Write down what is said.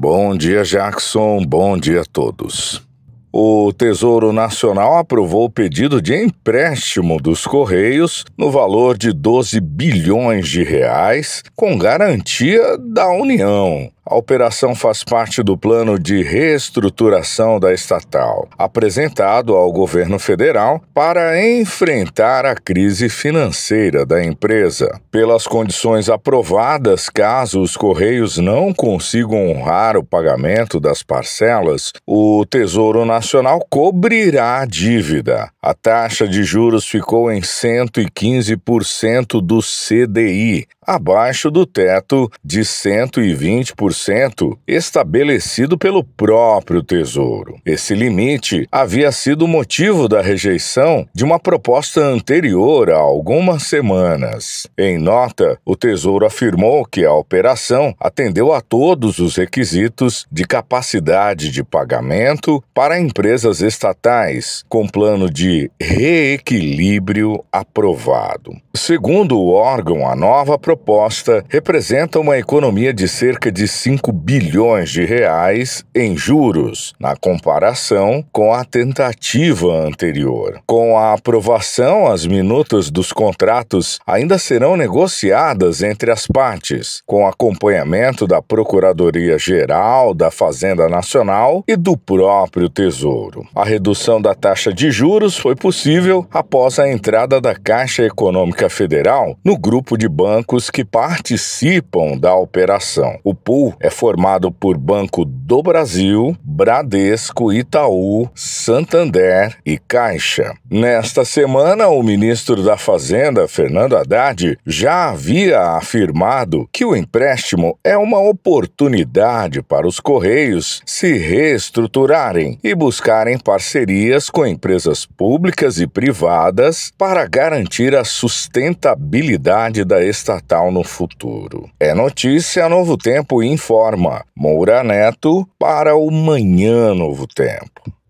Bom dia, Jackson. Bom dia a todos. O Tesouro Nacional aprovou o pedido de empréstimo dos Correios no valor de 12 bilhões de reais, com garantia da União. A operação faz parte do plano de reestruturação da estatal, apresentado ao governo federal para enfrentar a crise financeira da empresa. Pelas condições aprovadas, caso os Correios não consigam honrar o pagamento das parcelas, o Tesouro Nacional cobrirá a dívida. A taxa de juros ficou em 115% do CDI, abaixo do teto de 120% estabelecido pelo próprio Tesouro. Esse limite havia sido motivo da rejeição de uma proposta anterior há algumas semanas. Em nota, o Tesouro afirmou que a operação atendeu a todos os requisitos de capacidade de pagamento para empresas estatais, com plano de reequilíbrio aprovado. Segundo o órgão, a nova proposta representa uma economia de cerca de 5 bilhões de reais em juros, na comparação com a tentativa anterior. Com a aprovação, as minutas dos contratos ainda serão negociadas entre as partes, com acompanhamento da Procuradoria-Geral da Fazenda Nacional e do próprio Tesouro. A redução da taxa de juros foi possível após a entrada da Caixa Econômica Federal no grupo de bancos que participam da operação. O pool é formado por Banco do Brasil, Bradesco, Itaú, Santander e Caixa. Nesta semana, o ministro da Fazenda, Fernando Haddad, já havia afirmado que o empréstimo é uma oportunidade para os Correios se reestruturarem e buscarem parcerias com empresas públicas e privadas para garantir a sustentabilidade da estatal no futuro. É notícia, Novo Tempo informa. Moura Neto para o Manhã Novo Tempo.